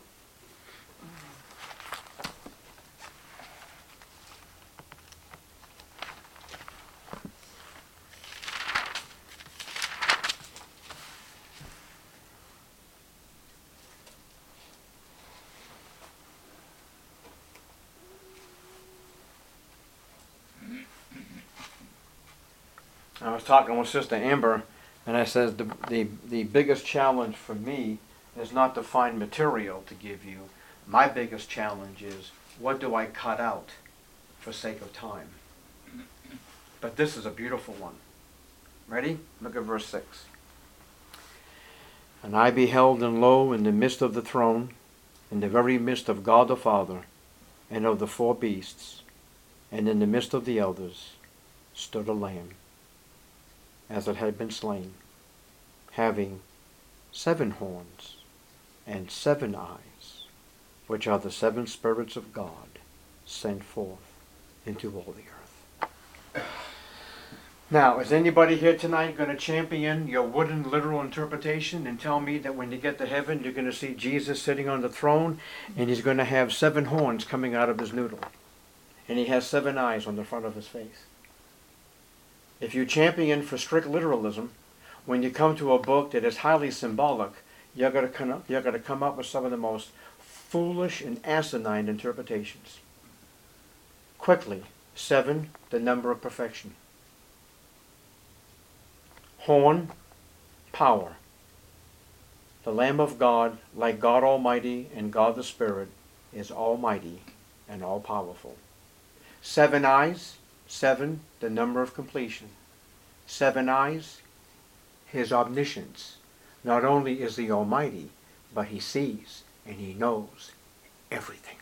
I was talking with Sister Amber, and I said the, the, the biggest challenge for me is not to find material to give you. My biggest challenge is, what do I cut out for sake of time? But this is a beautiful one. Ready? Look at verse six. And I beheld, and lo, in the midst of the throne, in the very midst of God the Father, and of the four beasts, and in the midst of the elders, stood a lamb, as it had been slain, having seven horns and seven eyes, which are the seven spirits of God sent forth into all the earth. Now, is anybody here tonight going to champion your wooden literal interpretation and tell me that when you get to heaven, you're going to see Jesus sitting on the throne and he's going to have seven horns coming out of his noodle, and he has seven eyes on the front of his face? If you champion for strict literalism, when you come to a book that is highly symbolic, you're going to come up, you're going to come up with some of the most foolish and asinine interpretations. Quickly, seven, the number of perfection. Horn, power. The Lamb of God, like God Almighty and God the Spirit, is almighty and all-powerful. Seven eyes. Seven, the number of completion. Seven eyes, his omniscience. Not only is he almighty, but he sees and he knows everything.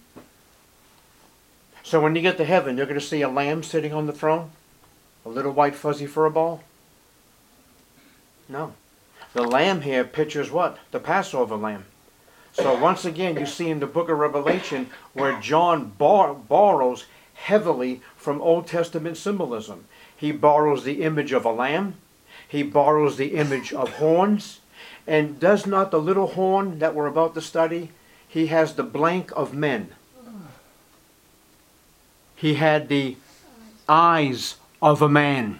So when you get to heaven, you're going to see a lamb sitting on the throne? A little white fuzzy fur ball? No. The lamb here pictures what? The Passover lamb. So once again, you see in the book of Revelation where John bar- borrows heavily from Old Testament symbolism. He borrows the image of a lamb. He borrows the image of horns. And does not the little horn that we're about to study, he has the blank of men. He had the eyes of a man.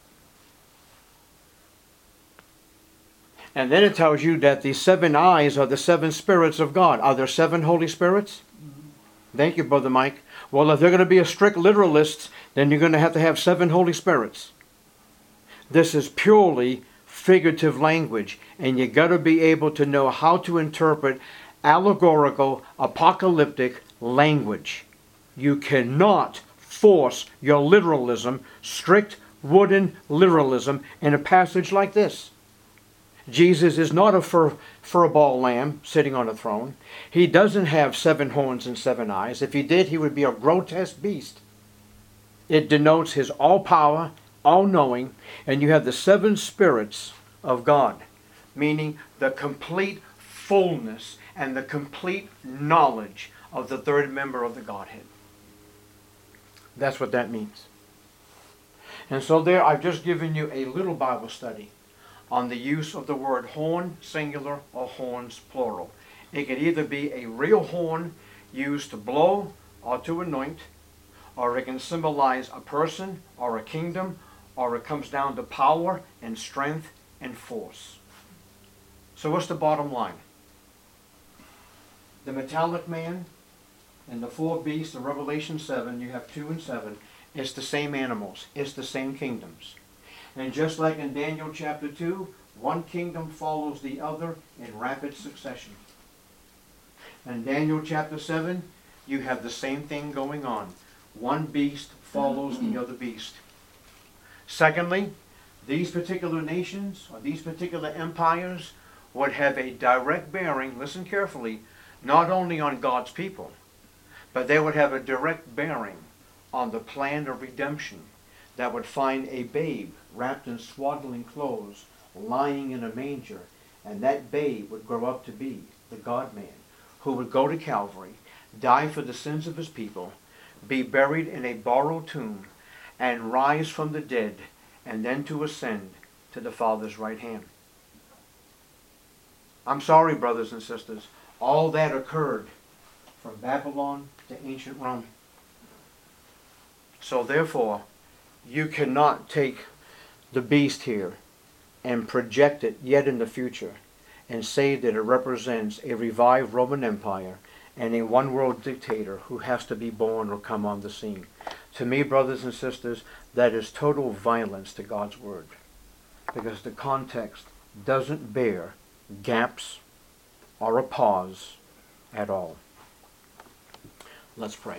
And then it tells you that the seven eyes are the seven spirits of God. Are there seven Holy Spirits? Thank you, Brother Mike. Well, if they're going to be a strict literalist, then you're going to have to have seven Holy Spirits. This is purely figurative language, and you got to be able to know how to interpret allegorical, apocalyptic language. You cannot force your literalism, strict wooden literalism, in a passage like this. Jesus is not a fur, furball lamb sitting on a throne. He doesn't have seven horns and seven eyes. If he did, he would be a grotesque beast. It denotes his all-power, all-knowing, and you have the seven spirits of God, meaning the complete fullness and the complete knowledge of the third member of the Godhead. That's what that means. And so there, I've just given you a little Bible study on the use of the word horn, singular, or horns, plural. It could either be a real horn used to blow or to anoint, or it can symbolize a person or a kingdom, or it comes down to power and strength and force. So what's the bottom line? The metallic man and the four beasts of Revelation seven, you have two and seven, it's the same animals, it's the same kingdoms. And just like in Daniel chapter two, one kingdom follows the other in rapid succession. In Daniel chapter seven, you have the same thing going on. One beast follows the other beast. Secondly, these particular nations, or these particular empires, would have a direct bearing, listen carefully, not only on God's people, but they would have a direct bearing on the plan of redemption that would find a babe wrapped in swaddling clothes, lying in a manger, and that babe would grow up to be the God-man, who would go to Calvary, die for the sins of his people, be buried in a borrowed tomb, and rise from the dead, and then to ascend to the Father's right hand. I'm sorry, brothers and sisters, all that occurred from Babylon to ancient Rome. So therefore, you cannot take the beast here and project it yet in the future and say that it represents a revived Roman Empire and a one-world dictator who has to be born or come on the scene. To me, brothers and sisters, that is total violence to God's word, because the context doesn't bear gaps or a pause at all. Let's pray.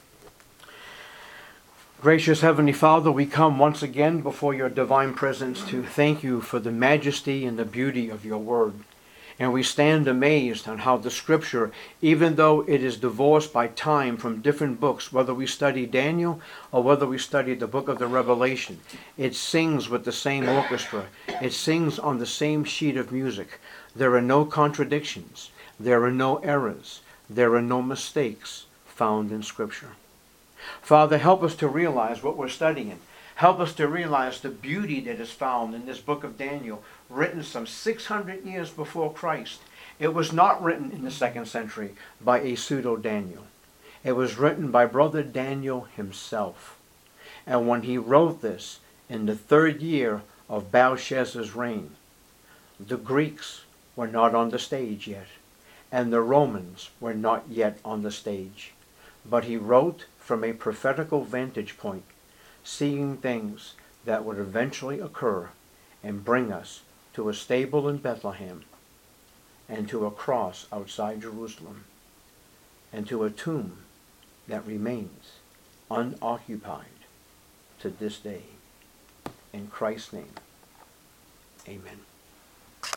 Gracious Heavenly Father, we come once again before your divine presence to thank you for the majesty and the beauty of your word. And we stand amazed on how the scripture, even though it is divorced by time from different books, whether we study Daniel or whether we study the book of the Revelation, it sings with the same orchestra. It sings on the same sheet of music. There are no contradictions. There are no errors. There are no mistakes found in scripture. Father, help us to realize what we're studying. Help us to realize the beauty that is found in this book of Daniel, written some six hundred years before Christ. It was not written in the second century by a pseudo-Daniel. It was written by Brother Daniel himself. And when he wrote this in the third year of Belshazzar's reign, the Greeks were not on the stage yet, and the Romans were not yet on the stage. But he wrote from a prophetical vantage point, seeing things that would eventually occur and bring us to a stable in Bethlehem, and to a cross outside Jerusalem, and to a tomb that remains unoccupied to this day. In Christ's name, amen.